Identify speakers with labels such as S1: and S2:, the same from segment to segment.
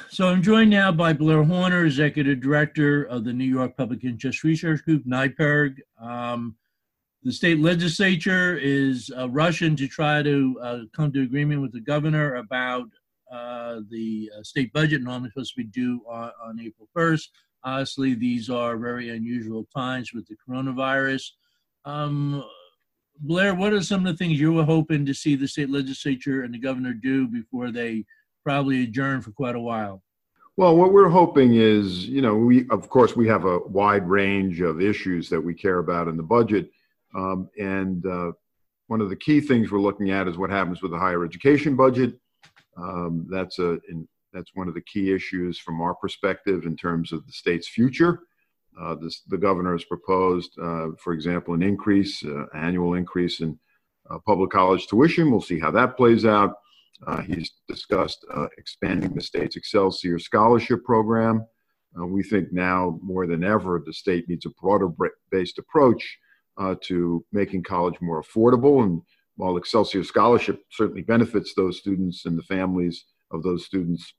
S1: So I'm joined now by Blair Horner, Executive Director of the New York Public Interest Research Group, NYPIRG. The state legislature is rushing to try to come to agreement with the governor about the state budget, normally supposed to be due on April 1st. Honestly, these are very unusual times with the coronavirus. Um, Blair, what are some of the things you were hoping to see the state legislature and the governor do before they probably adjourn for quite a while?
S2: Well, what we're hoping is, of course, we have a wide range of issues that we care about in the budget. And one of the key things we're looking at is what happens with the higher education budget. That's one of the key issues from our perspective in terms of the state's future. The governor has proposed, for example, an annual increase in public college tuition. We'll see how that plays out. He's discussed expanding the state's Excelsior Scholarship Program. We think now more than ever, the state needs a broader-based approach to making college more affordable. And while Excelsior Scholarship certainly benefits those students and the families of those students,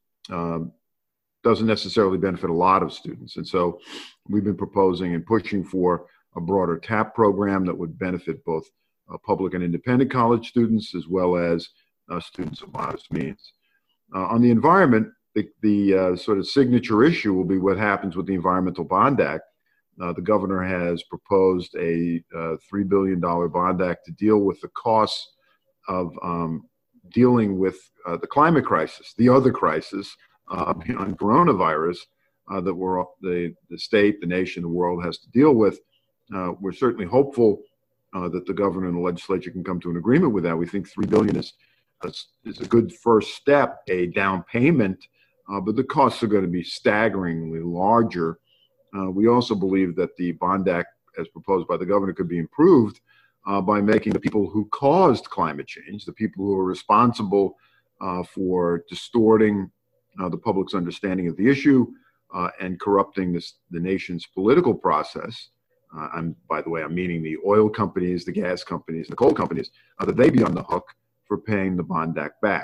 S2: doesn't necessarily benefit a lot of students. And so we've been proposing and pushing for a broader TAP program that would benefit both public and independent college students as well as students of modest means. On the environment, the sort of signature issue will be what happens with the Environmental Bond Act. The governor has proposed a $3 billion bond act to deal with the costs of dealing with the climate crisis, the other crisis beyond coronavirus that the state, the nation, the world has to deal with. We're certainly hopeful that the governor and the legislature can come to an agreement with that. We think $3 billion is a good first step, a down payment, but the costs are going to be staggeringly larger. We also believe that the Bond Act, as proposed by the governor, could be improved by making the people who caused climate change, the people who are responsible for distorting the public's understanding of the issue and corrupting the nation's political process. By the way, I'm meaning the oil companies, the gas companies, the coal companies, that they be on the hook for paying the Bond Act back.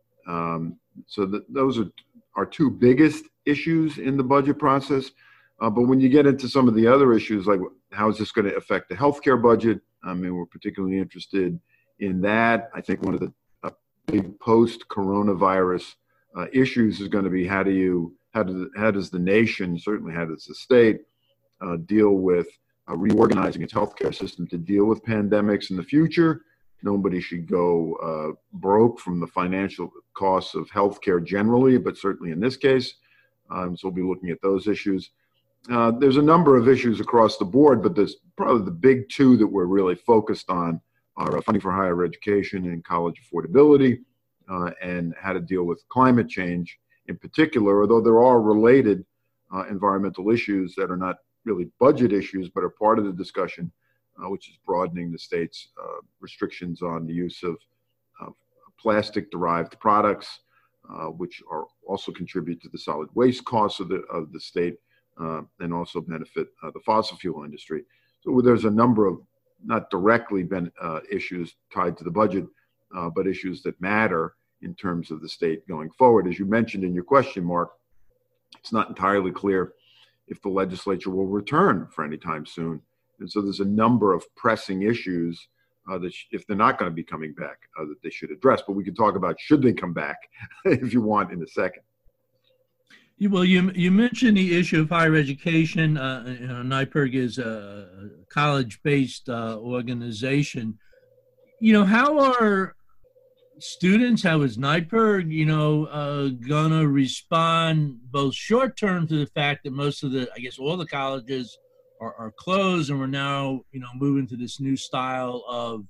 S2: Those are our two biggest issues in the budget process. But when you get into some of the other issues, like how is this going to affect the healthcare budget? We're particularly interested in that. I think one of the big post-coronavirus issues is going to be how does the nation, certainly how does the state, deal with reorganizing its healthcare system to deal with pandemics in the future. Nobody should go broke from the financial costs of healthcare generally, but certainly in this case. So we'll be looking at those issues. There's a number of issues across the board, but there's probably the big two that we're really focused on are funding for higher education and college affordability, and how to deal with climate change in particular, although there are related environmental issues that are not really budget issues, but are part of the discussion, which is broadening the state's restrictions on the use of plastic-derived products, which are also contribute to the solid waste costs of the state, and also benefit the fossil fuel industry. So there's a number of not directly issues tied to the budget, but issues that matter in terms of the state going forward. As you mentioned in your question, Mark, it's not entirely clear if the legislature will return for any time soon. And so there's a number of pressing issues that if they're not going to be coming back, that they should address. But we can talk about should they come back if you want in a second.
S1: Well, you mentioned the issue of higher education. NYPIRG is a college-based organization. How are students, how is NYPIRG, gonna respond both short-term to the fact that most of all the colleges are closed, and we're now, moving to this new style of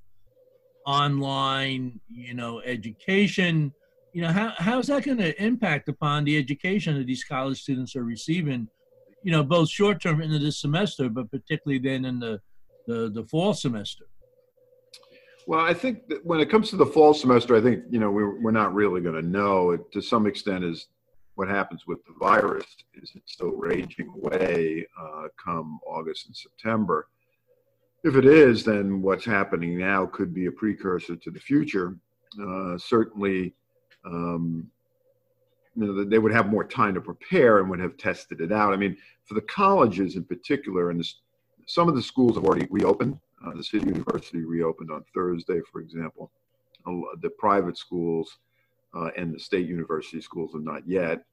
S1: online, education. How's that going to impact upon the education that these college students are receiving, both short-term into this semester, but particularly then in the fall semester?
S2: Well, I think that when it comes to the fall semester, I think, we're not really going to know. It, to some extent, is what happens with the virus. Is it still raging away come August and September? If it is, then what's happening now could be a precursor to the future. Certainly, they would have more time to prepare and would have tested it out. I mean, for the colleges in particular, and some of the schools have already reopened. The City University reopened on Thursday, for example. The private schools and the state university schools have not yet.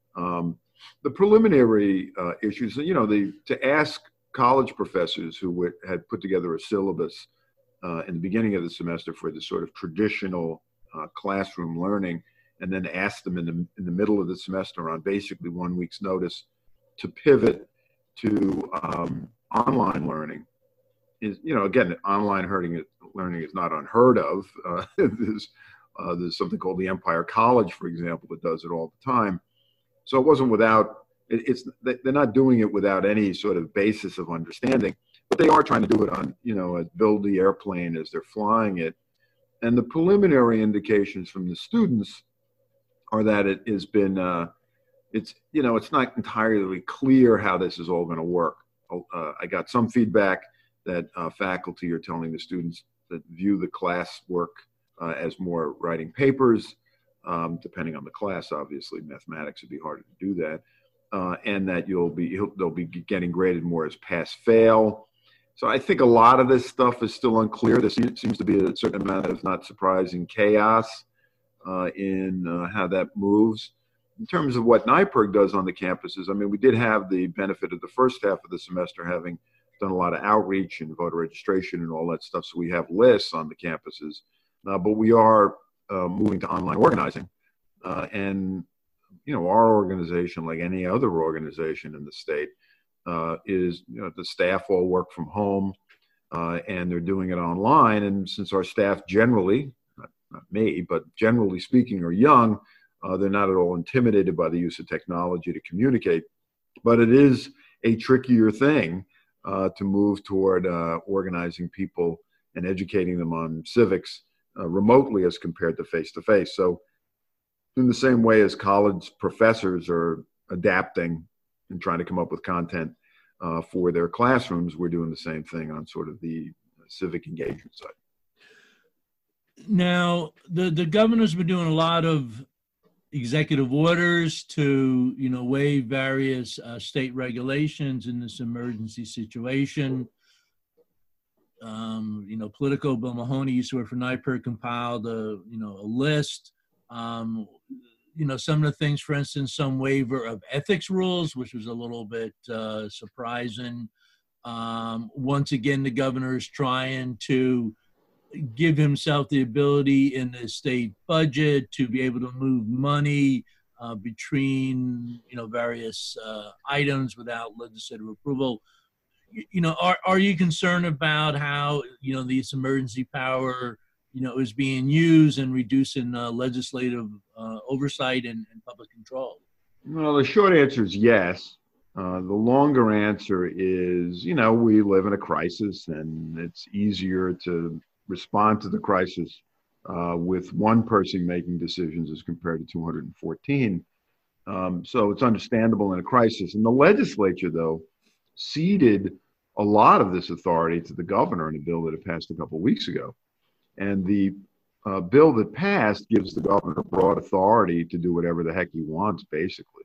S2: The preliminary issues, to ask college professors who had put together a syllabus in the beginning of the semester for the sort of traditional classroom learning, and then ask them in the middle of the semester on basically 1 week's notice to pivot to online learning is, again, online learning is not unheard of. There's something called the Empire College, for example, that does it all the time. So it wasn't without, they're not doing it without any sort of basis of understanding, but they are trying to do it on, build the airplane as they're flying it. And the preliminary indications from the students are that it has been, it's not entirely clear how this is all going to work. I got some feedback that faculty are telling the students that view the class work as more writing papers, depending on the class. Obviously, mathematics would be harder to do that, and that they'll be getting graded more as pass-fail. So I think a lot of this stuff is still unclear. There seems to be a certain amount of not surprising chaos in how that moves. In terms of what NYPIRG does on the campuses, I mean, we did have the benefit of the first half of the semester having done a lot of outreach and voter registration and all that stuff. So we have lists on the campuses, but we are moving to online organizing. And, our organization, like any other organization in the state, is, the staff all work from home and they're doing it online. And since our staff generally, not me, but generally speaking, are young, they're not at all intimidated by the use of technology to communicate. But it is a trickier thing to move toward organizing people and educating them on civics remotely as compared to face-to-face. So in the same way as college professors are adapting and trying to come up with content for their classrooms, we're doing the same thing on sort of the civic engagement side.
S1: Now, the governor's been doing a lot of executive orders to, waive various state regulations in this emergency situation. Politico Bill Mahoney used to work for NYPIRG, compiled a list. Some of the things, for instance, some waiver of ethics rules, which was a little bit surprising. Once again, the governor is trying to give himself the ability in the state budget to be able to move money between, various items without legislative approval. Are you concerned about how, this emergency power, is being used and reducing legislative oversight and public control?
S2: Well, the short answer is yes. The longer answer is, we live in a crisis and it's easier to respond to the crisis with one person making decisions as compared to 214. So it's understandable in a crisis. And the legislature, though, ceded a lot of this authority to the governor in a bill that had passed a couple of weeks ago. And the bill that passed gives the governor broad authority to do whatever the heck he wants, basically.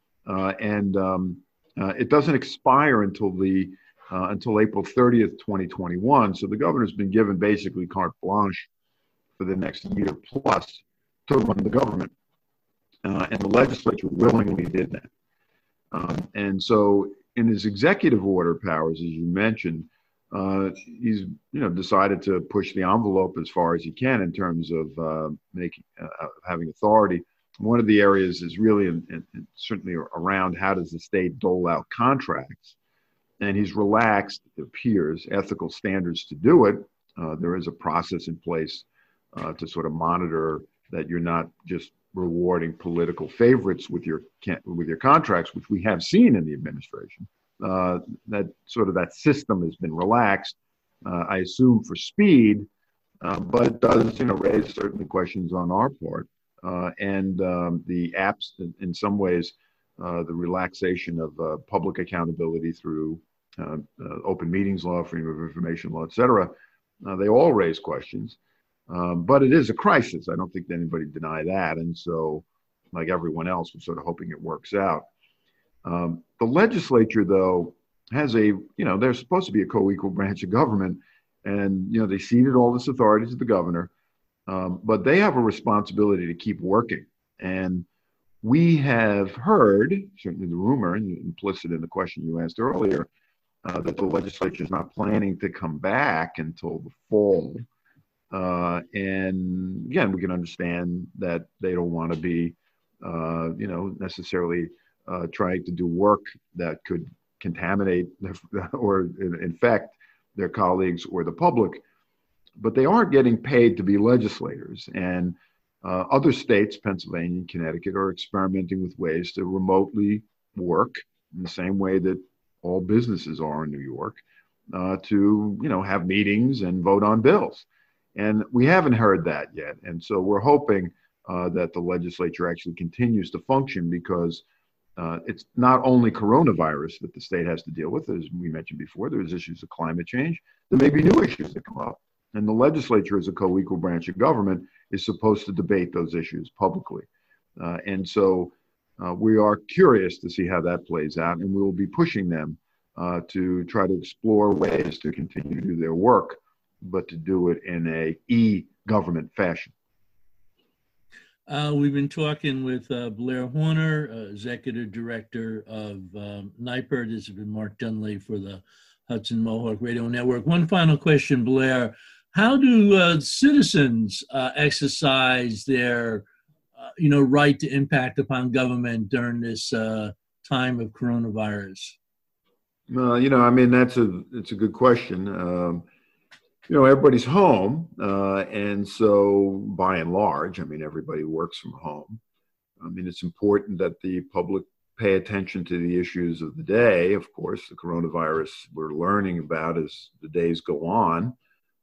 S2: It doesn't expire until April 30th, 2021. So the governor's been given basically carte blanche for the next year plus to run the government. And the legislature willingly did that. And so in his executive order powers, as you mentioned, he's decided to push the envelope as far as he can in terms of having authority. One of the areas is really certainly around how does the state dole out contracts. And he's relaxed, it appears, ethical standards to do it. There is a process in place to sort of monitor that you're not just rewarding political favorites with your contracts, which we have seen in the administration. That system has been relaxed, I assume for speed, but it does raise certainly questions on our part. The apps, in some ways, the relaxation of public accountability through open meetings law, freedom of information law, et cetera, they all raise questions. But it is a crisis. I don't think anybody deny that. And so like everyone else, we're sort of hoping it works out. The legislature, though, has they're supposed to be a co-equal branch of government, and, they ceded all this authority to the governor, but they have a responsibility to keep working. And we have heard, certainly the rumor, and implicit in the question you asked earlier, that the legislature is not planning to come back until the fall. And again, we can understand that they don't want to be, necessarily trying to do work that could contaminate or infect their colleagues or the public. But they aren't getting paid to be legislators. And other states, Pennsylvania and Connecticut, are experimenting with ways to remotely work in the same way that all businesses are in New York, to have meetings and vote on bills. And we haven't heard that yet. And so we're hoping that the legislature actually continues to function, because it's not only coronavirus that the state has to deal with. As we mentioned before, there's issues of climate change. There may be new issues that come up. And the legislature, as a co-equal branch of government, is supposed to debate those issues publicly. And so we are curious to see how that plays out, and we will be pushing them to try to explore ways to continue to do their work, but to do it in a e-government fashion.
S1: We've been talking with Blair Horner, Executive Director of NYPIRG. This has been Mark Dunlea for the Hudson Mohawk Radio Network. One final question, Blair. How do citizens exercise their right to impact upon government during this time of coronavirus?
S2: It's a good question. Everybody's home, and so by and large, everybody works from home. It's important that the public pay attention to the issues of the day. Of course, the coronavirus we're learning about as the days go on,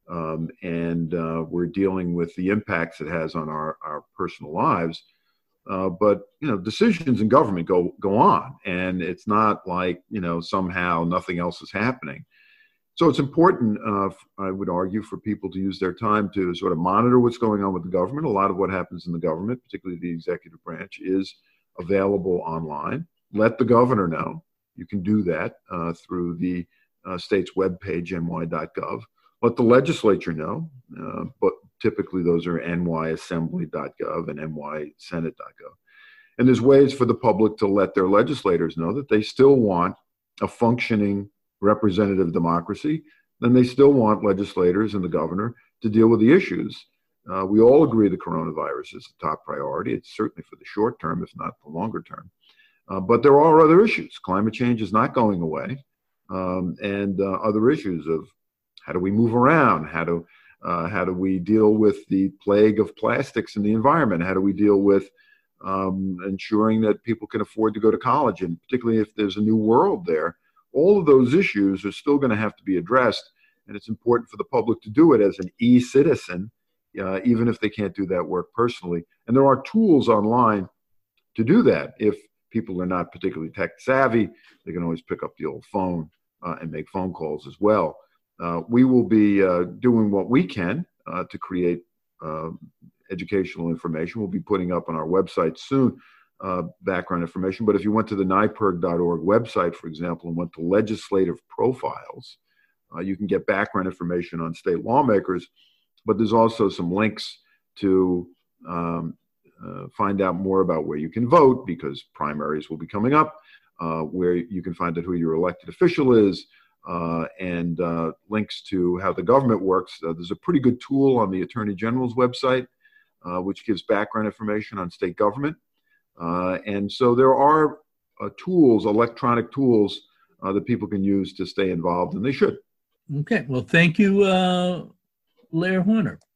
S2: and we're dealing with the impacts it has on our personal lives. But decisions in government go on, and it's not like somehow nothing else is happening. So it's important, I would argue, for people to use their time to sort of monitor what's going on with the government. A lot of what happens in the government, particularly the executive branch, is available online. Let the governor know. You can do that through the state's webpage, ny.gov. Let the legislature know, but typically those are nyassembly.gov and nysenate.gov. And there's ways for the public to let their legislators know that they still want a functioning representative democracy, then they still want legislators and the governor to deal with the issues. We all agree the coronavirus is the top priority. It's certainly for the short term, if not the longer term. But there are other issues. Climate change is not going away. And other issues of how do we move around? How do we deal with the plague of plastics in the environment? How do we deal with ensuring that people can afford to go to college? And particularly if there's a new world there, all of those issues are still going to have to be addressed, and it's important for the public to do it as an e-citizen, even if they can't do that work personally. And there are tools online to do that. If people are not particularly tech savvy, they can always pick up the old phone and make phone calls as well. We will be doing what we can to create educational information. We'll be putting up on our website soon background information. But if you went to the nypirg.org website, for example, and went to legislative profiles, you can get background information on state lawmakers. But there's also some links to find out more about where you can vote, because primaries will be coming up, where you can find out who your elected official is, and links to how the government works. There's a pretty good tool on the Attorney General's website, which gives background information on state government. And so there are tools, electronic tools, that people can use to stay involved, and they should.
S1: Okay. Well, thank you, Blair Horner.